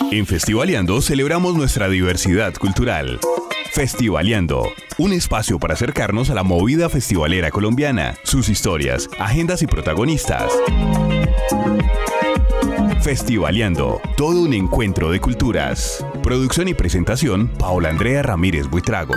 En Festivaleando celebramos nuestra diversidad cultural. Festivaleando, un espacio para acercarnos a la movida festivalera colombiana, sus historias, agendas y protagonistas. Festivaleando, todo un encuentro de culturas. Producción y presentación, Paola Andrea Ramírez Buitrago.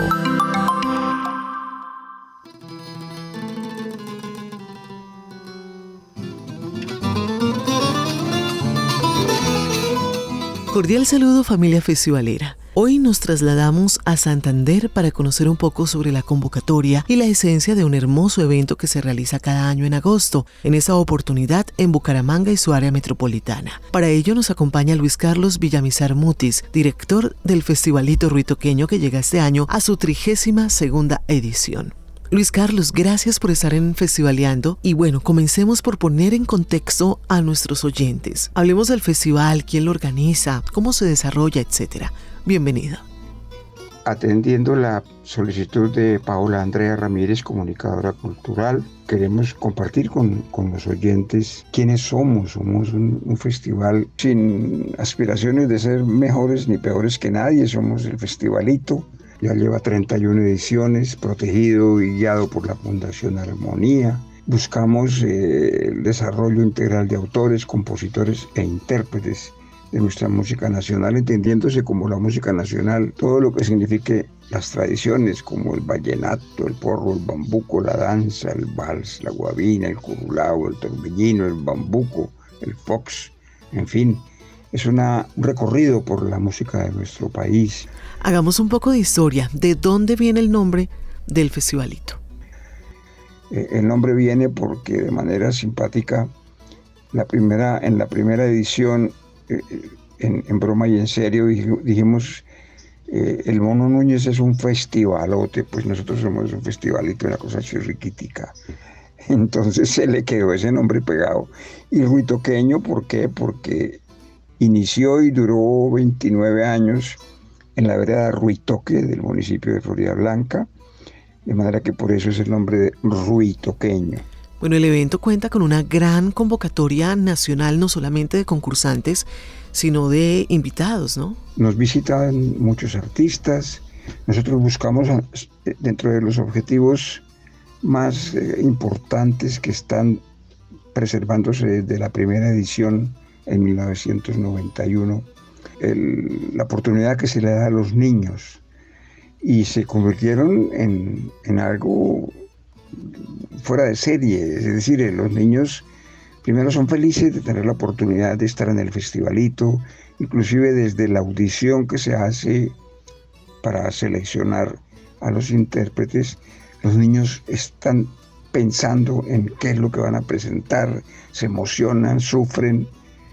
Cordial saludo, familia festivalera. Hoy nos trasladamos a Santander para conocer un poco sobre la convocatoria y la esencia de un hermoso evento que se realiza cada año en agosto, en esta oportunidad en Bucaramanga y su área metropolitana. Para ello nos acompaña Luis Carlos Villamizar Mutis, director del Festivalito Ruitoqueño, que llega este año a su 32ª edición. Luis Carlos, gracias por estar en Festivaleando. Y bueno, comencemos por poner en contexto a nuestros oyentes. Hablemos del festival, quién lo organiza, cómo se desarrolla, etc. Bienvenido. Atendiendo la solicitud de Paola Andrea Ramírez, comunicadora cultural, queremos compartir con los oyentes quiénes somos. Somos un festival sin aspiraciones de ser mejores ni peores que nadie. Somos el Festivalito. Ya lleva 31 ediciones, protegido y guiado por la Fundación Armonía. Buscamos el desarrollo integral de autores, compositores e intérpretes de nuestra música nacional, entendiéndose como la música nacional todo lo que signifique las tradiciones, como el vallenato, el porro, el bambuco, la danza, el vals, la guabina, el curulao, el torbellino, el bambuco, el fox, en fin. Es un recorrido por la música de nuestro país. Hagamos un poco de historia. ¿De dónde viene el nombre del Festivalito? El nombre viene porque de manera simpática, en la primera edición, en broma y en serio, dijimos, el Mono Núñez es un festivalote, pues nosotros somos un festivalito, una cosa chirriquitica. Entonces se le quedó ese nombre pegado. Y Ruitoqueño, ¿por qué? Porque inició y duró 29 años en la vereda Ruitoque del municipio de Floridablanca, de manera que por eso es el nombre de Ruitoqueño. Bueno, el evento cuenta con una gran convocatoria nacional, no solamente de concursantes, sino de invitados, ¿no? Nos visitan muchos artistas. Nosotros buscamos, dentro de los objetivos más importantes que están preservándose desde la primera edición en 1991, la oportunidad que se le da a los niños, y se convirtieron en algo fuera de serie. Es decir, los niños primero son felices de tener la oportunidad de estar en el festivalito, inclusive desde la audición que se hace para seleccionar a los intérpretes. Los niños están pensando en qué es lo que van a presentar, se emocionan, sufren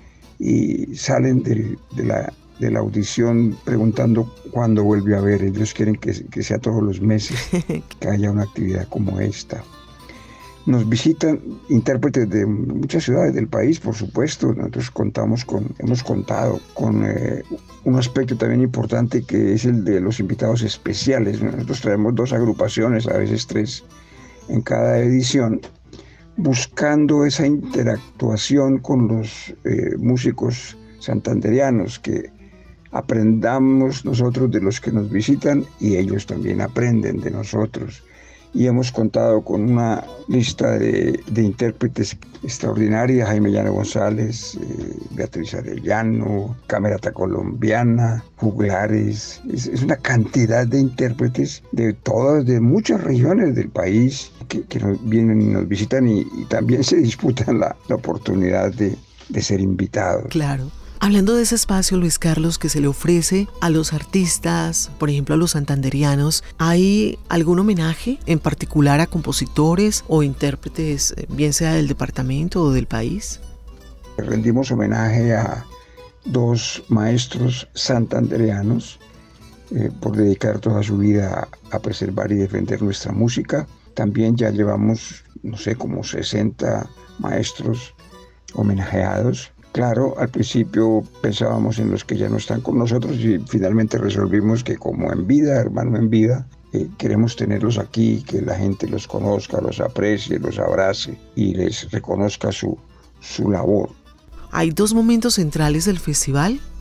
y salen de la audición preguntando cuándo vuelve a ver. Ellos quieren que sea todos los meses, que haya una actividad como esta. Nos visitan intérpretes de muchas ciudades del país, por supuesto. Nosotros hemos contado con un aspecto también importante, que es el de los invitados especiales. Nosotros traemos 2 agrupaciones, a veces 3 en cada edición, buscando esa interactuación con los músicos santanderianos, que aprendamos nosotros de los que nos visitan y ellos también aprenden de nosotros. Y hemos contado con una lista de intérpretes extraordinaria: Jaime Llano González, Beatriz Arellano, Camerata Colombiana, Juglares. Es una cantidad de intérpretes de muchas regiones del país que nos vienen y nos visitan, y también se disputan la oportunidad de ser invitados. Claro. Hablando de ese espacio, Luis Carlos, que se le ofrece a los artistas, por ejemplo a los santanderianos, ¿hay algún homenaje en particular a compositores o intérpretes, bien sea del departamento o del país? Rendimos homenaje a 2 maestros santanderianos por dedicar toda su vida a preservar y defender nuestra música. También ya llevamos, como 60 maestros homenajeados. Claro, al principio pensábamos en los que ya no están con nosotros, y finalmente resolvimos que, como en vida, hermano en vida, queremos tenerlos aquí, que la gente los conozca, los aprecie, los abrace y les reconozca su labor. Hay 2 momentos centrales del festival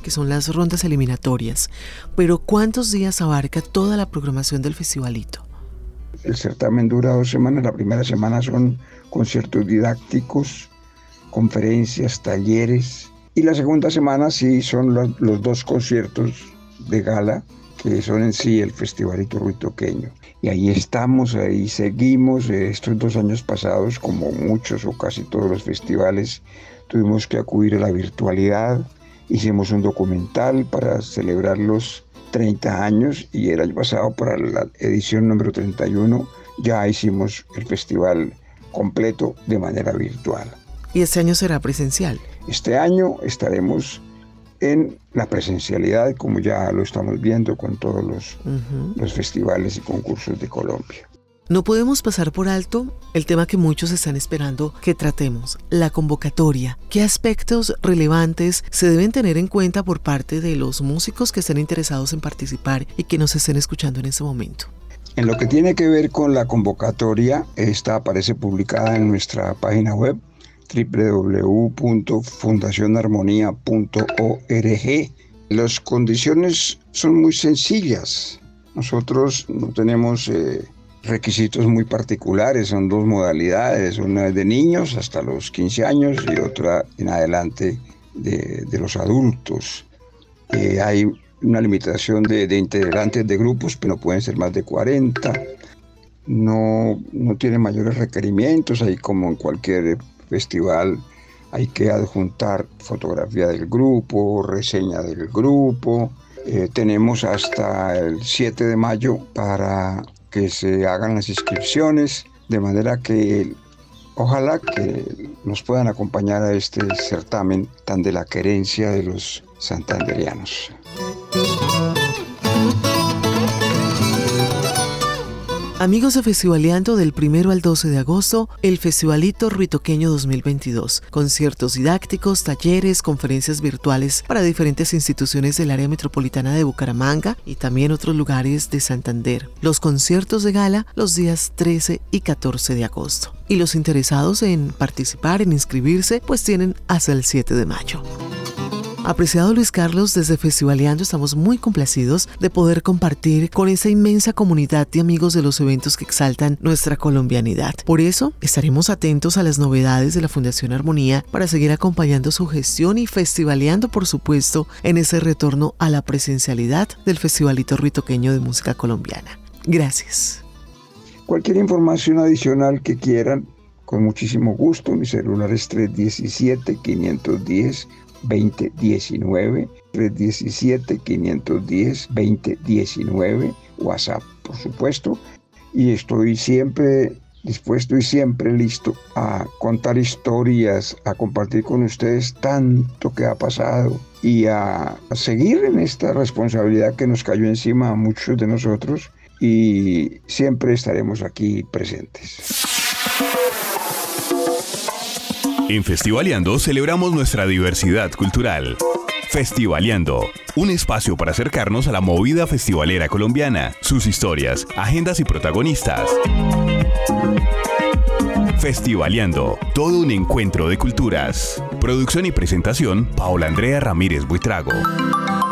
que son las rondas eliminatorias. Pero ¿cuántos días abarca toda la programación del festivalito? El certamen dura 2 semanas. La primera semana son conciertos didácticos, conferencias, talleres. Y la segunda semana sí son los 2 conciertos de gala, que son en sí el Festivalito Ruitoqueño. Y ahí estamos, ahí seguimos. Estos 2 años pasados, como muchos o casi todos los festivales, tuvimos que acudir a la virtualidad. Hicimos un documental para celebrar los 30 años y el año pasado, para la edición número 31, ya hicimos el festival completo de manera virtual. ¿Y este año será presencial? Este año estaremos en la presencialidad, como ya lo estamos viendo con todos los festivales y concursos de Colombia. No podemos pasar por alto el tema que muchos están esperando que tratemos, la convocatoria. ¿Qué aspectos relevantes se deben tener en cuenta por parte de los músicos que estén interesados en participar y que nos estén escuchando en este momento? En lo que tiene que ver con la convocatoria, esta aparece publicada en nuestra página web www.fundacionarmonía.org. Las condiciones son muy sencillas. Nosotros no tenemos requisitos muy particulares, son 2 modalidades, una es de niños hasta los 15 años y otra en adelante de los adultos. Hay una limitación de integrantes de grupos, pero no pueden ser más de 40. No tiene mayores requerimientos, ahí como en cualquier festival hay que adjuntar fotografía del grupo, reseña del grupo. Tenemos hasta el 7 de mayo para que se hagan las inscripciones, de manera que ojalá que nos puedan acompañar a este certamen tan de la querencia de los santanderianos. Amigos de Festivaleando, del 1 al 12 de agosto, el Festivalito Ruitoqueño 2022. Conciertos didácticos, talleres, conferencias virtuales para diferentes instituciones del área metropolitana de Bucaramanga y también otros lugares de Santander. Los conciertos de gala los días 13 y 14 de agosto. Y los interesados en participar, en inscribirse, pues tienen hasta el 7 de mayo. Apreciado Luis Carlos, desde Festivaleando estamos muy complacidos de poder compartir con esa inmensa comunidad de amigos de los eventos que exaltan nuestra colombianidad. Por eso, estaremos atentos a las novedades de la Fundación Armonía para seguir acompañando su gestión y festivaleando, por supuesto, en ese retorno a la presencialidad del Festivalito Ruitoqueño de Música Colombiana. Gracias. Cualquier información adicional que quieran, con muchísimo gusto. Mi celular es 317-510-2019, 317-510-2019, WhatsApp, por supuesto, y estoy siempre dispuesto y siempre listo a contar historias, a compartir con ustedes tanto que ha pasado y a seguir en esta responsabilidad que nos cayó encima a muchos de nosotros, y siempre estaremos aquí presentes. En Festivaleando celebramos nuestra diversidad cultural. Festivaleando, un espacio para acercarnos a la movida festivalera colombiana, sus historias, agendas y protagonistas. Festivaleando, todo un encuentro de culturas. Producción y presentación, Paola Andrea Ramírez Buitrago.